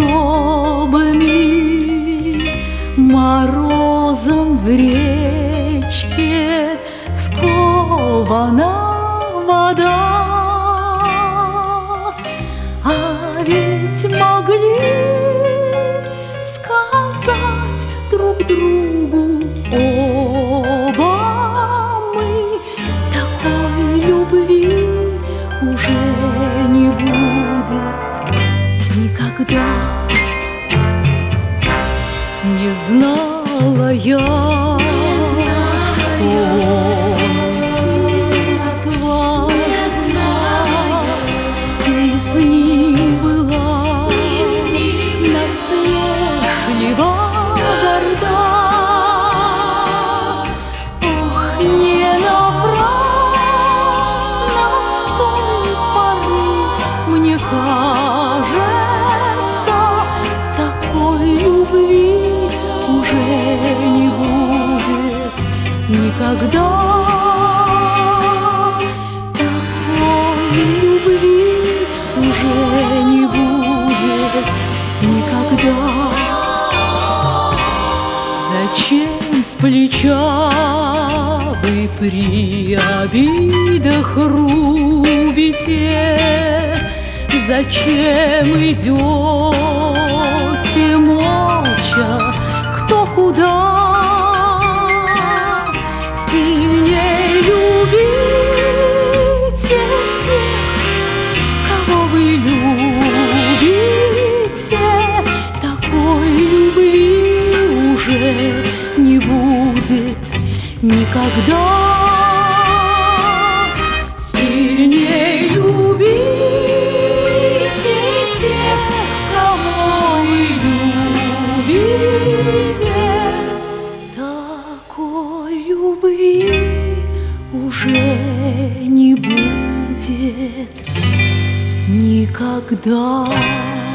сугробами, морозом в речке скована вода. А ведь могли сказать друг другу оба мы: такой любви уже не будет никогда. Не знала я, что уйти от вас, и с ним была насмешлива горда. Ох, не напрасно с той поры, мне кажется, такой любви уже не будет никогда. Такой любви уже не будет никогда. Зачем с плеча вы при обидах рубите? Зачем идете молча, кто куда? Сильнее любите тех, кого вы любите. Такой любви уже не будет никогда. Сильнее любите тех, кого вы любите. Такой любви уже не будет никогда.